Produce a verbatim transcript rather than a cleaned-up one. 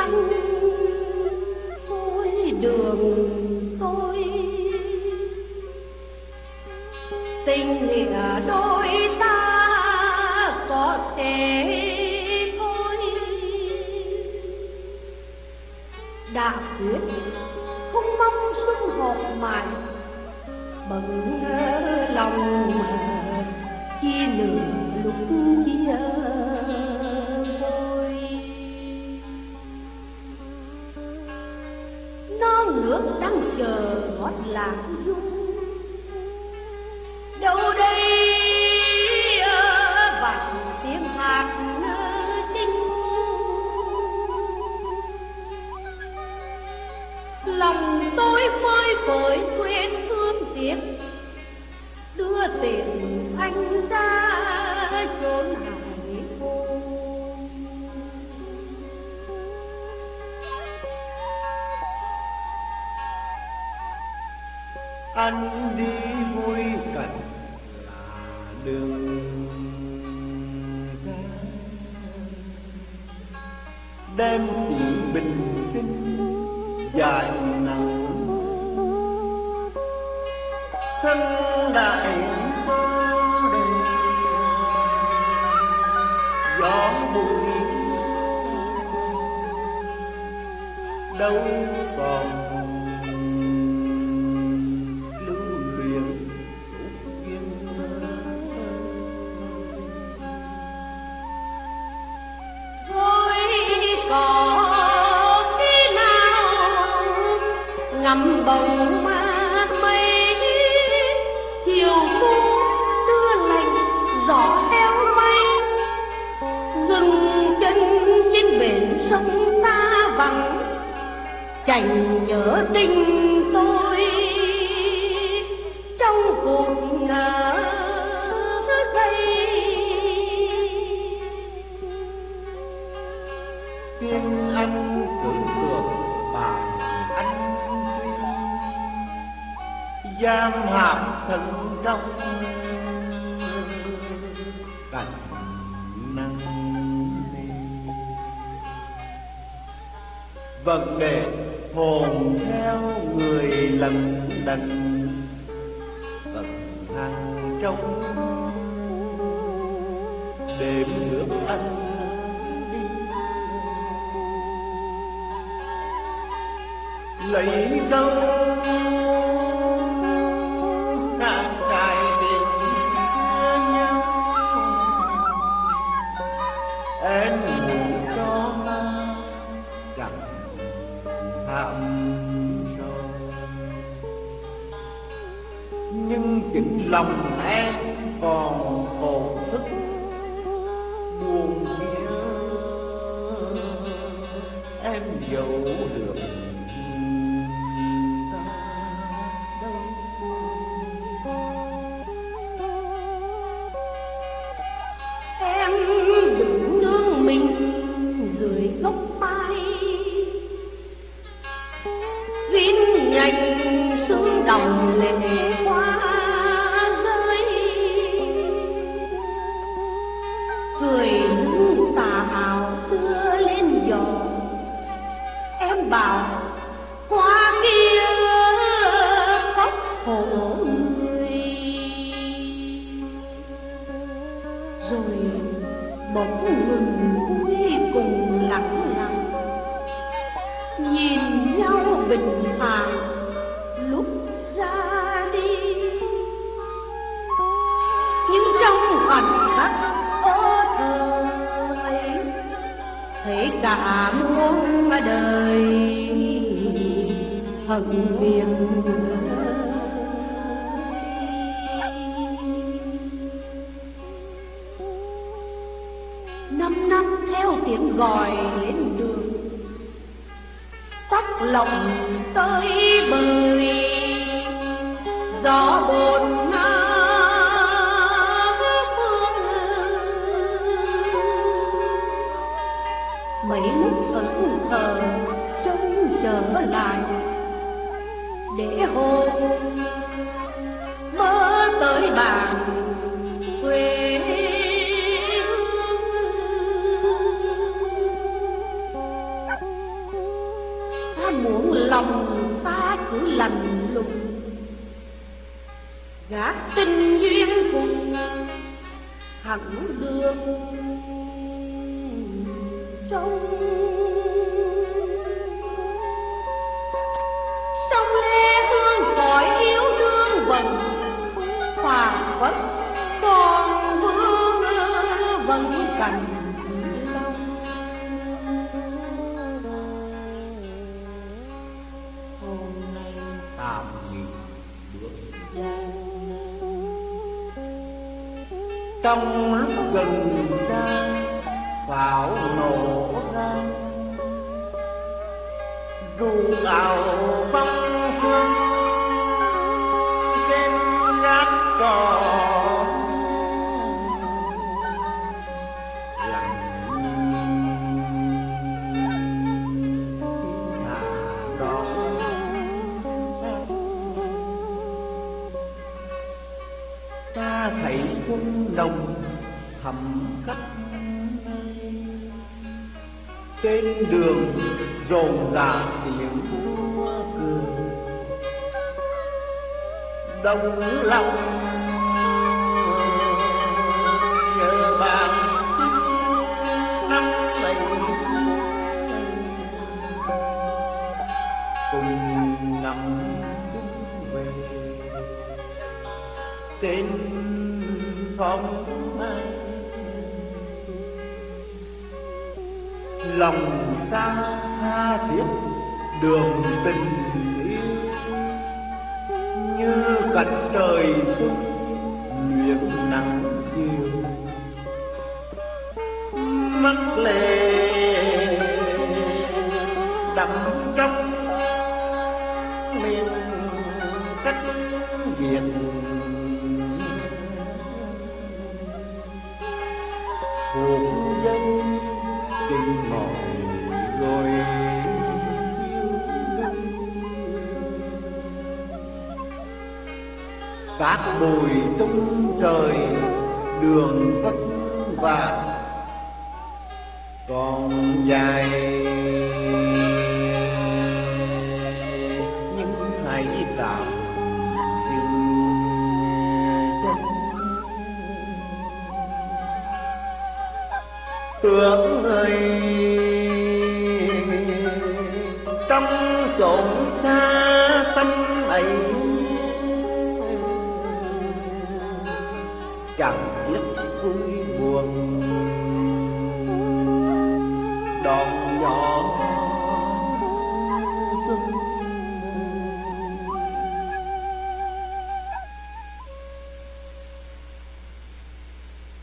anh tôi đường tôi, tình nghĩa đôi ta có thể thôi. Đã quyết không mong xuân họp mãi, bận lòng chi nửa lúc chia vôi. Non nước đang chờ gót lạc dung, đâu đây vạn tiếng hát chinh. Lòng tôi phơi phới quên thương tiếc, đưa tiền anh ra chốn hải hôn. Anh đi vui cảnh là đường xa, đêm chỉ bình sinh dài nắng. Thân đại vô đầy gió bụi, đâu còn lưu luyện ước duyên. Rồi có khi nào ngắm bồng mát mây, chiều phố đưa lạnh gió theo mây, dừng chân trên bến sông ta vắng, chành nhớ tình tôi trong cuộc ngỡ dây. Tiếng anh cứ tưởng bạn anh duyên, giam hãm thân trong cảnh nắng đêm. Vẫn để hồn theo người lần đần tận hàng trong đêm nước anh đi. Lấy đâu hàng cài để chia nhau, em ngủ cho chẳng thảm rồi. Nhưng chính lòng em còn khổ thức buồn nhớ, em giấu được gốc mai vin nhành xuống đồng lệ hoa rơi, cười nâng tà áo đưa lên gió. Em bảo hoa kia khóc khổ người, rồi bỗng ngừng cuối cùng lặng lặng nhìn nhau bình thản lúc ra đi. Nhưng trong khoảnh khắc ơ thời thấy cả muôn đời hận phiền. Năm năm theo tiếng gọi lên đường, tóc lộng tới bời, gió bồn phương. Mấy lúc ẩn thờ trông trở lại để hồn mơ tới bàn quê. lòng ta cứ lạnh lùng, gác tình duyên cùng thẳng đường sông. Sông Lê hương cõi yêu đương vẫn phàm vật, còn vương vẫn cành long. Hôm nay tạm nghỉ bước ra, trong lúc gần xa pháo nổ ra, ru ảo phong sương trên gác cỏ lặng hạ đó. Ta thấy xuân nồng thầm khắp trên đường rộn ràng tiếng múa cười, đông lòng nhớ bạn năm ấy cùng ngắm về trên phong mai. Lòng ta tha thiết đường tình yêu, như cánh trời xuân nguyện nắng chiều. Mắt lệ đậm trong miền cách Việt, cuộc dân tình mỏi rồi các bụi tung trời đường vất vả còn dài, nhưng hãy tạm dừng chân. Tưởng người trong chốn xa xăm ấy, chẳng biết vui buồn đón gió